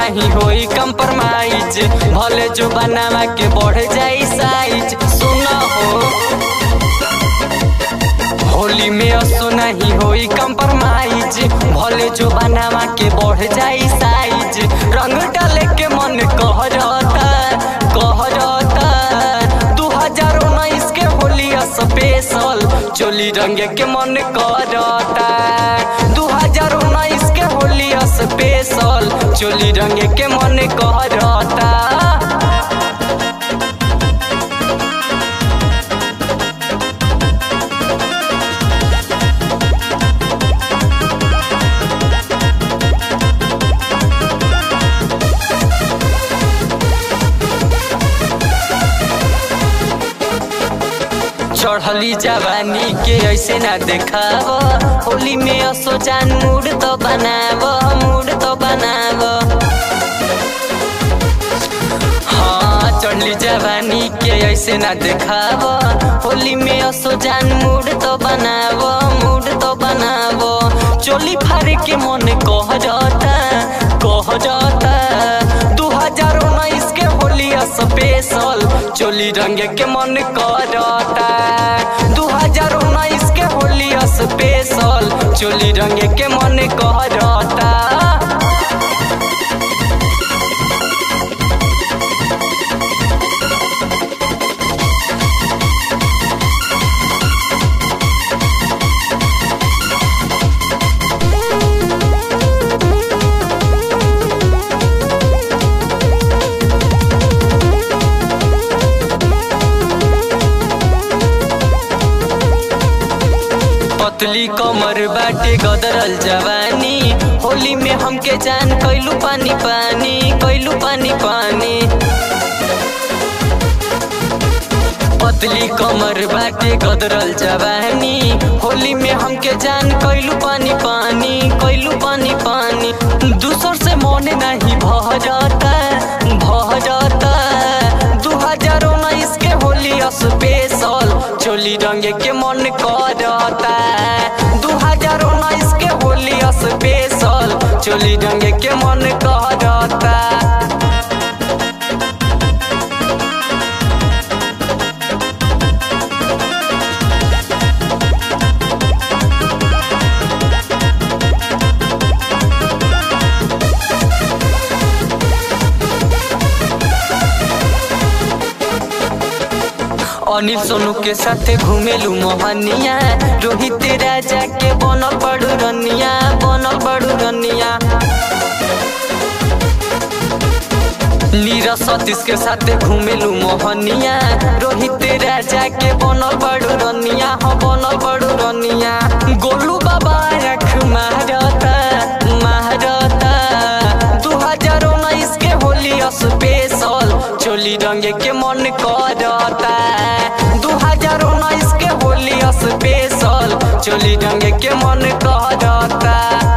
नहीं होई कंप्रोमाइज, भले जो बनावा के बढ़ जाई साइज। सुना हो होली में असो नहीं होई कंप्रोमाइज, भले जो बनावा के बढ़ जाई साइज। रंग डाले के मन कह जाता 2019 के होली स्पेशल, चोली रंगे के मन करता। 2019 के होली स्पेशल, चोली रंगे के मन करता। चढ़ली जवानी के ऐसे ना देखाव, होली में असो जान मूड तो बनाव। हाँ चढ़ली जवानी के ऐसे ना देखाव, होली में असो जान मूड तो बनाव। चोली फाड़ के मन कह जाता 2019 के होली स्पेशल, चोली रंगे के मन करता। 2019 के होली स्पेशल, चोली रंगे के मन करता। पतली कमर बाटे गदरल जवानी, होली में हमके जान कैलू पानी। पतली कमर बाटे गदरल जवानी, होली में हमके जान कैलू पानी। दूसर से मन नहीं भजता। 2019 के होली स्पेशल, चोली रंगे के मन करता। 2019 के होली स्पेशल, चोली रंगे के मन करता। अनिल सोनू के साथे घूमेलू मोहनिया, रोहित राजा के बनल बड़ू रनिया। नीरज सतीश के साथे घूमेलू मोहनिया, रोहित राजा के बनल बड़ू रनिया। गोलू बाबा रख मारता 2019 के होली स्पेशल, चोली रंगे के मन करता। 2019 के होली स्पेशल, चोली रंगे के मन करता।